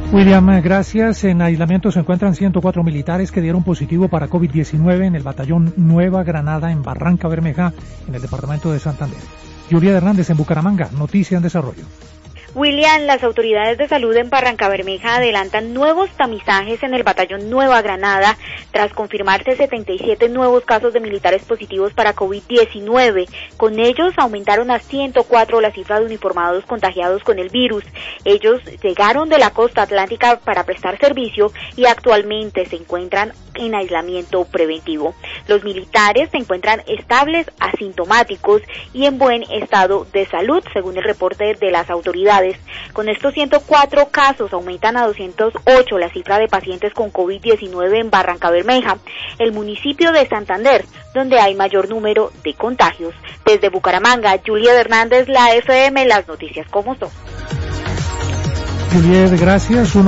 William, gracias. En aislamiento se encuentran 104 militares que dieron positivo para COVID-19 en el batallón Nueva Granada en Barranca Bermeja, en el departamento de Santander. Julia Hernández en Bucaramanga, noticia en desarrollo. William, las autoridades de salud en Barrancabermeja adelantan nuevos tamizajes en el batallón Nueva Granada tras confirmarse 77 nuevos casos de militares positivos para COVID-19. Con ellos aumentaron a 104 la cifra de uniformados contagiados con el virus. Ellos llegaron de la costa atlántica para prestar servicio y actualmente se encuentran en aislamiento preventivo. Los militares se encuentran estables, asintomáticos y en buen estado de salud, según el reporte de las autoridades. Con estos 104 casos aumentan a 208 la cifra de pacientes con COVID-19 en Barrancabermeja, el municipio de Santander, donde hay mayor número de contagios. Desde Bucaramanga, Juliet Hernández, la FM, las noticias como son. Juliet, gracias.